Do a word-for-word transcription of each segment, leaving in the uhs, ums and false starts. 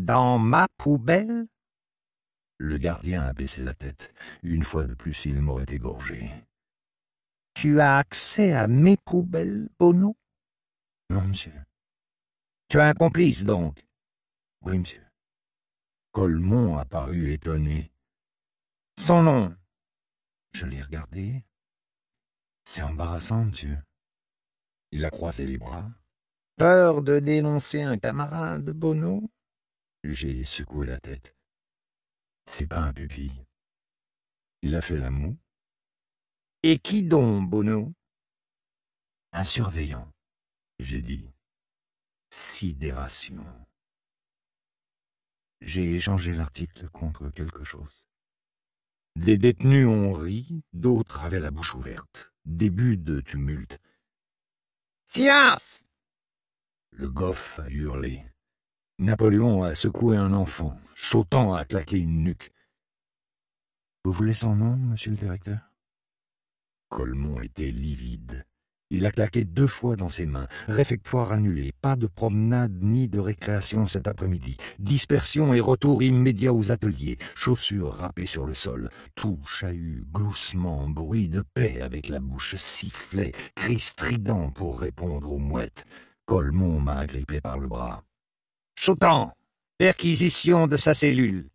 Dans ma poubelle? Le gardien a baissé la tête. Une fois de plus, il m'aurait égorgé. Tu as accès à mes poubelles, Bono? Non, monsieur. Tu as un complice, donc? Oui, monsieur. Colmont a paru étonné. Son nom? Je l'ai regardé. C'est embarrassant, monsieur. Il a croisé les bras. Peur de dénoncer un camarade, Bono? J'ai secoué la tête. C'est pas un pupille. Il a fait la moue. Et qui donc, Bono? Un surveillant, j'ai dit. Sidération. J'ai échangé l'article contre quelque chose. Des détenus ont ri, d'autres avaient la bouche ouverte. Début de tumulte. Silence! Le goff a hurlé. Napoléon a secoué un enfant. Chautan a claqué une nuque. Vous voulez son nom, monsieur le directeur? Colmont était livide. Il a claqué deux fois dans ses mains. Réfectoire annulé. Pas de promenade ni de récréation cet après-midi. Dispersion et retour immédiat aux ateliers. Chaussures râpées sur le sol. Tout chahut, gloussement, bruit de paix avec la bouche, sifflet, cri strident pour répondre aux mouettes. Colmont m'a agrippé par le bras. Chautan! Perquisition de sa cellule.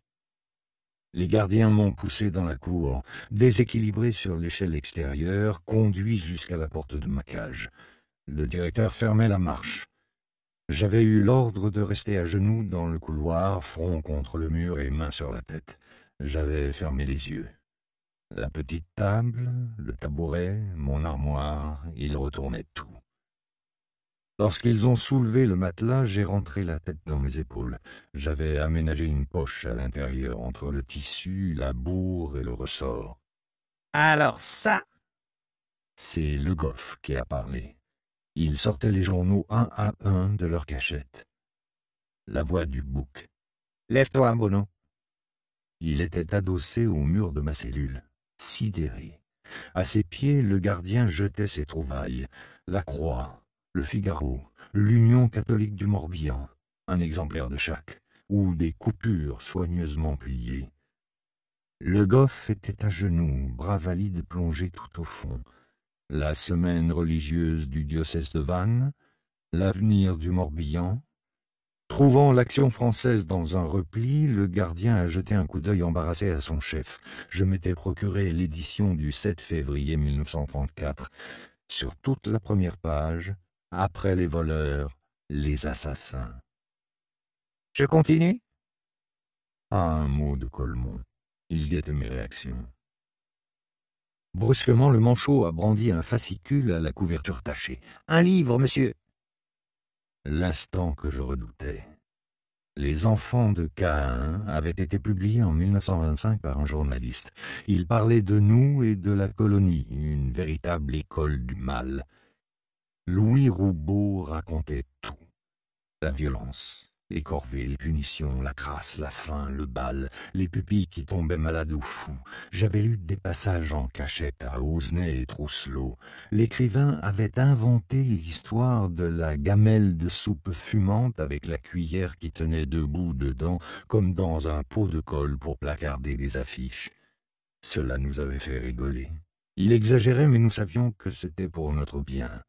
Les gardiens m'ont poussé dans la cour, déséquilibré sur l'échelle extérieure, conduit jusqu'à la porte de ma cage. Le directeur fermait la marche. J'avais eu l'ordre de rester à genoux dans le couloir, front contre le mur et main sur la tête. J'avais fermé les yeux. La petite table, le tabouret, mon armoire, ils retournaient tout. Lorsqu'ils ont soulevé le matelas, j'ai rentré la tête dans mes épaules. J'avais aménagé une poche à l'intérieur, entre le tissu, la bourre et le ressort. Alors ça? C'est Le Goff qui a parlé. Il sortait les journaux un à un de leur cachette. La voix du bouc. Lève-toi, Bono. Il était adossé au mur de ma cellule, sidéré. À ses pieds, le gardien jetait ses trouvailles. La Croix, le Figaro, l'Union catholique du Morbihan, un exemplaire de chaque, ou des coupures soigneusement pliées. Le Goff était à genoux, bras valides plongés tout au fond. La semaine religieuse du diocèse de Vannes, l'avenir du Morbihan. Trouvant l'action française dans un repli, le gardien a jeté un coup d'œil embarrassé à son chef. Je m'étais procuré l'édition du sept février mille neuf cent trente-quatre. Sur toute la première page, après les voleurs, les assassins. Je continue? Pas un mot de Colmont. Il guettait mes réactions. Brusquement, le manchot a brandi un fascicule à la couverture tachée. « Un livre, monsieur !» L'instant que je redoutais. Les enfants de Caïn avaient été publiés en mille neuf cent vingt-cinq par un journaliste. Il parlait de nous et de la colonie, une véritable école du mal. Louis Roubaud racontait tout. La violence, les corvées, les punitions, la crasse, la faim, le bal, les pupilles qui tombaient malades ou fous. J'avais lu des passages en cachette à Osnay et Trousselot. L'écrivain avait inventé l'histoire de la gamelle de soupe fumante avec la cuillère qui tenait debout dedans, comme dans un pot de colle pour placarder des affiches. Cela nous avait fait rigoler. Il exagérait, mais nous savions que c'était pour notre bien.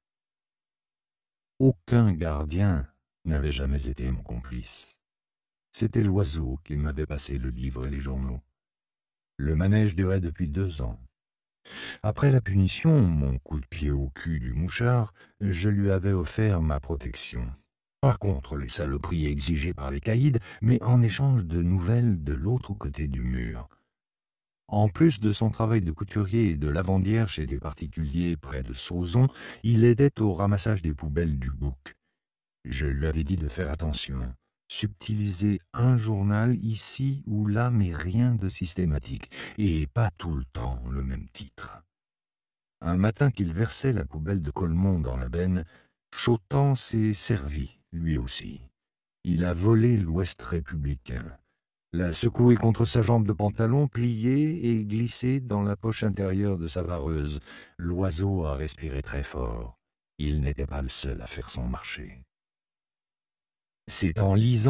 Aucun gardien n'avait jamais été mon complice. C'était l'oiseau qui m'avait passé le livre et les journaux. Le manège durait depuis deux ans. Après la punition, mon coup de pied au cul du mouchard, je lui avais offert ma protection. Pas contre les saloperies exigées par les caïds, mais en échange de nouvelles de l'autre côté du mur. En plus de son travail de couturier et de lavandière chez des particuliers près de Sauzon, il aidait au ramassage des poubelles du bouc. Je lui avais dit de faire attention, subtiliser un journal ici ou là, mais rien de systématique, et pas tout le temps le même titre. Un matin qu'il versait la poubelle de Colmont dans la benne, Chautan s'est servi, lui aussi. Il a volé l'Ouest républicain, l'a secoué contre sa jambe de pantalon, plié et glissé dans la poche intérieure de sa vareuse. L'oiseau a respiré très fort. Il n'était pas le seul à faire son marché. C'est en lisant